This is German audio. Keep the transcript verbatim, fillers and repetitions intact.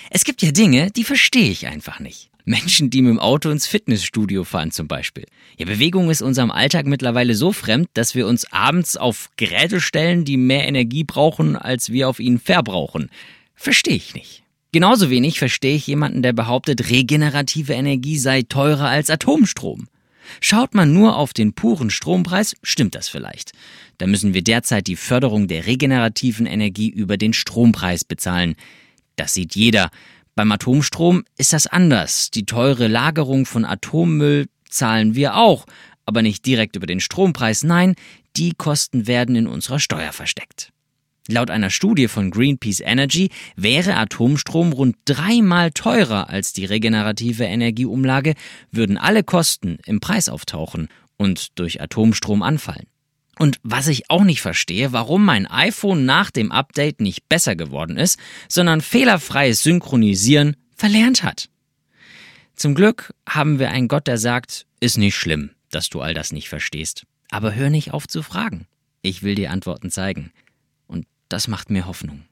Es gibt ja Dinge, die verstehe ich einfach nicht. Menschen, die mit dem Auto ins Fitnessstudio fahren zum Beispiel. Ja, Bewegung ist unserem Alltag mittlerweile so fremd, dass wir uns abends auf Geräte stellen, die mehr Energie brauchen, als wir auf ihnen verbrauchen. Verstehe ich nicht. Genauso wenig verstehe ich jemanden, der behauptet, regenerative Energie sei teurer als Atomstrom. Schaut man nur auf den puren Strompreis, stimmt das vielleicht. Da müssen wir derzeit die Förderung der regenerativen Energie über den Strompreis bezahlen. Das sieht jeder. Beim Atomstrom ist das anders. Die teure Lagerung von Atommüll zahlen wir auch, aber nicht direkt über den Strompreis. Nein, die Kosten werden in unserer Steuer versteckt. Laut einer Studie von Greenpeace Energy wäre Atomstrom rund dreimal teurer als die regenerative Energieumlage, würden alle Kosten im Preis auftauchen und durch Atomstrom anfallen. Und was ich auch nicht verstehe, warum mein iPhone nach dem Update nicht besser geworden ist, sondern fehlerfreies Synchronisieren verlernt hat. Zum Glück haben wir einen Gott, der sagt, ist nicht schlimm, dass du all das nicht verstehst. Aber hör nicht auf zu fragen. Ich will dir Antworten zeigen. Und das macht mir Hoffnung.